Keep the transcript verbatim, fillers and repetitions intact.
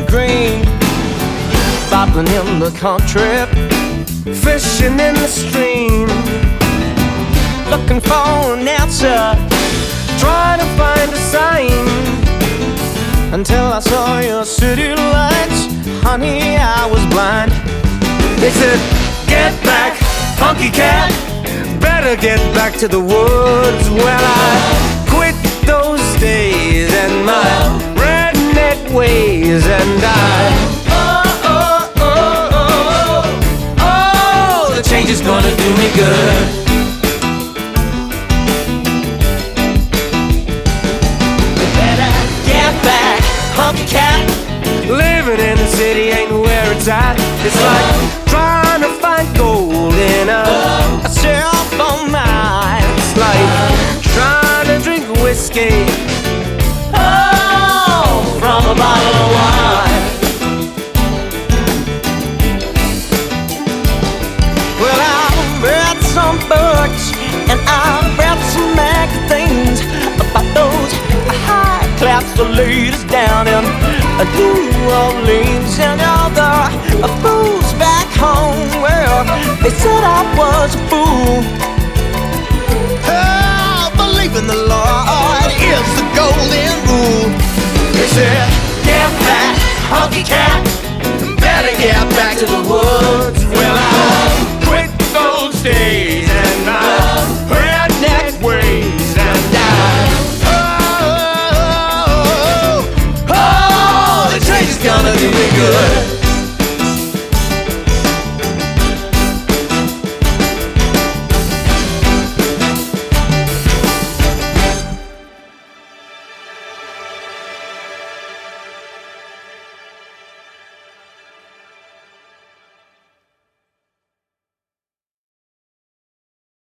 green, bobbling in the country, fishing in the stream, looking for an answer, trying to find a sign, until I saw your city lights. Honey, I was blind. They said, get back, funky cat, better get back to the woods. Well, I quit those days and my redneck ways, and I oh, oh, oh, oh, oh, the change is gonna do me good. Better get back, funky cat, living in the city ain't where it's at. It's like trying to find gold in a, a cell phone mine. It's like trying to drink whiskey, oh, from a bottle of wine. Well, I've read some books and I've read some magazines about those high-class ladies down in New Orleans and all the fools back home. Well, they said I was a fool. Oh, believe in the Lord is the golden rule. They said, get back, honky cat,